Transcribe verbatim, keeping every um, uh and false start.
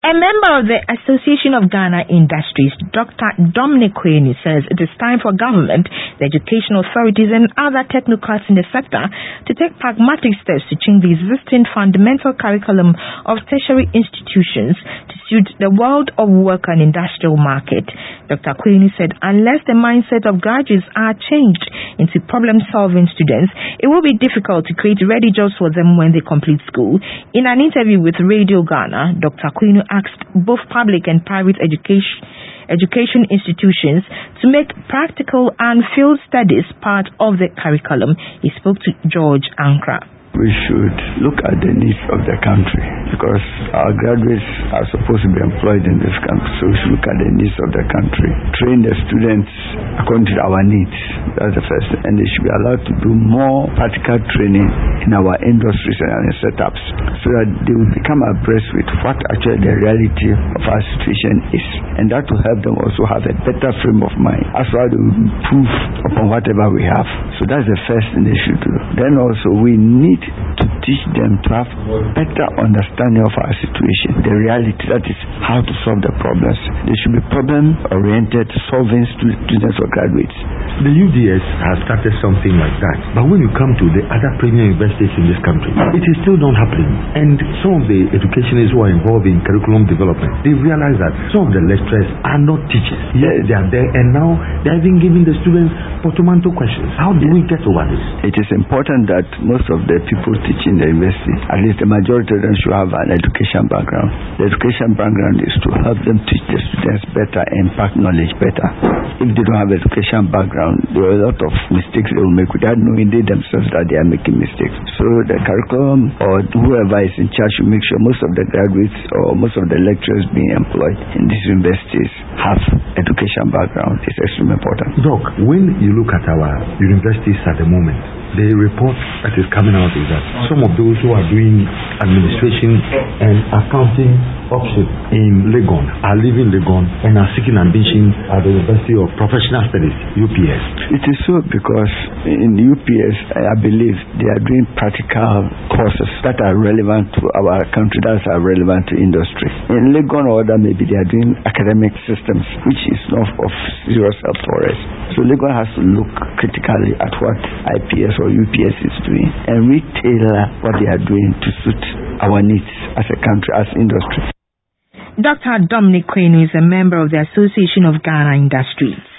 A member of the Association of Ghana Industries, Doctor Dominic Quainu, says it is time for government, the education authorities and other technocrats in the sector to take pragmatic steps to change the existing fundamental curriculum of tertiary institutions to suit the world of work and industrial market. Doctor Quainu said unless the mindset of graduates are changed into problem-solving students, it will be difficult to create ready jobs for them when they complete school. In an interview with Radio Ghana, Doctor Quainu asked both public and private education education institutions to make practical and field studies part of the curriculum. He spoke to George Ankra. We should look at the needs of the country because our graduates are supposed to be employed in this country. So we should look at the needs of the country, train the students according to our needs. That's the first thing. And they should be allowed to do more practical training in our industries and our setups so that they will become abreast with what actually the reality of our situation is. And that will help them also have a better frame of mind as well as they will improve upon whatever we have. So that's the first thing they should do. Then also we need to teach them to have better understanding of our situation, the reality, that is how to solve the problems. They should be problem-oriented, solving students or graduates. The U D S has started something like that, but when you come to the other premier universities in this country, it is still not happening. And some of the educationists who are involved in curriculum development, they realize that some of the lecturers are not teachers. Yes, they are there, and now they are even giving the students portmanteau questions. How do we get over this? It is important that most of the people teaching the university, at least the majority of them, should have an education background. The education background is to help them teach the students better and impact knowledge better. If they don't have education background, there are a lot of mistakes they will make without knowing they themselves that they are making mistakes. So the curriculum or whoever is in charge should make sure most of the graduates or most of the lecturers being employed in these universities have education background. It's extremely important. Doc, when you look at our universities at the moment, the report that is coming out is that some of those who are doing administration and accounting option in Legon are leaving Legon and are seeking admission at the University of Professional Studies, U P S. It is so because in U P S, I believe they are doing practical courses that are relevant to our country, that are relevant to industry. In Legon or other, maybe they are doing academic systems, which is not of serious help for us. So Legon has to look critically at what I P S or U P S is doing and retailer what they are doing to suit our needs as a country, as industry. Doctor Dominic Quainu is a member of the Association of Ghana Industries.